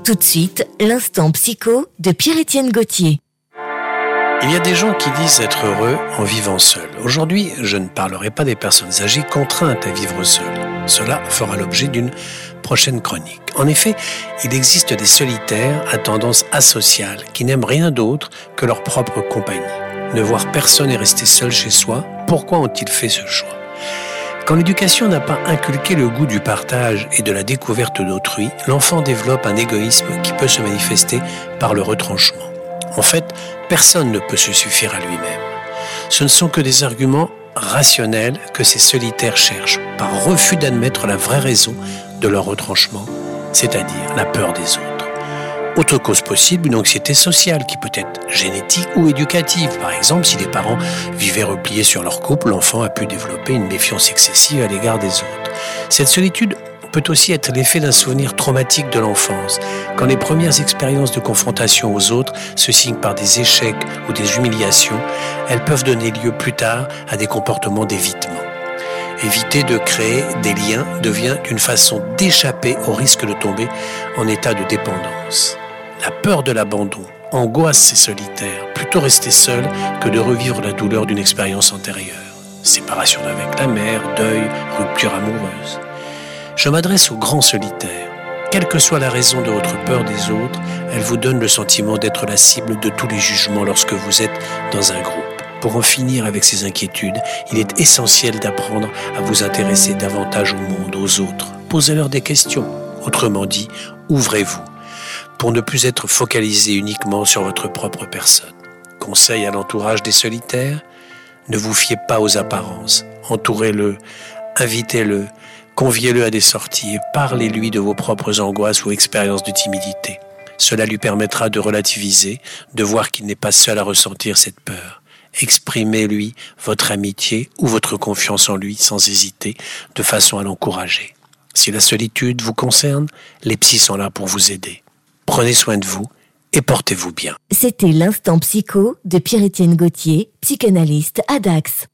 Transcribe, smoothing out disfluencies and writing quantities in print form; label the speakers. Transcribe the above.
Speaker 1: Tout de suite, l'instant psycho de Pierre-Étienne Gauthier.
Speaker 2: Il y a des gens qui disent être heureux en vivant seul. Aujourd'hui, je ne parlerai pas des personnes âgées contraintes à vivre seules. Cela fera l'objet d'une prochaine chronique. En effet, il existe des solitaires à tendance asociale qui n'aiment rien d'autre que leur propre compagnie. Ne voir personne et rester seul chez soi, pourquoi ont-ils fait ce choix ? Quand l'éducation n'a pas inculqué le goût du partage et de la découverte d'autrui, l'enfant développe un égoïsme qui peut se manifester par le retranchement. En fait, personne ne peut se suffire à lui-même. Ce ne sont que des arguments rationnels que ces solitaires cherchent, par refus d'admettre la vraie raison de leur retranchement, c'est-à-dire la peur des autres. Autre cause possible, une anxiété sociale qui peut être génétique ou éducative. Par exemple, si les parents vivaient repliés sur leur couple, l'enfant a pu développer une méfiance excessive à l'égard des autres. Cette solitude peut aussi être l'effet d'un souvenir traumatique de l'enfance, quand les premières expériences de confrontation aux autres se signent par des échecs ou des humiliations, elles peuvent donner lieu plus tard à des comportements d'évitement. Éviter de créer des liens devient une façon d'échapper au risque de tomber en état de dépendance. La peur de l'abandon angoisse ces solitaires, plutôt rester seuls que de revivre la douleur d'une expérience antérieure. Séparation avec la mère, deuil, rupture amoureuse. Je m'adresse aux grands solitaires. Quelle que soit la raison de votre peur des autres, elle vous donne le sentiment d'être la cible de tous les jugements lorsque vous êtes dans un groupe. Pour en finir avec ces inquiétudes, il est essentiel d'apprendre à vous intéresser davantage au monde, aux autres. Posez-leur des questions. Autrement dit, ouvrez-vous, pour ne plus être focalisé uniquement sur votre propre personne. Conseil à l'entourage des solitaires, ne vous fiez pas aux apparences. Entourez-le, invitez-le, conviez-le à des sorties et parlez-lui de vos propres angoisses ou expériences de timidité. Cela lui permettra de relativiser, de voir qu'il n'est pas seul à ressentir cette peur. Exprimez-lui votre amitié ou votre confiance en lui sans hésiter, de façon à l'encourager. Si la solitude vous concerne, les psys sont là pour vous aider. Prenez soin de vous et portez-vous bien.
Speaker 1: C'était l'instant psycho de Pierre-Étienne Gauthier, psychanalyste à Dax.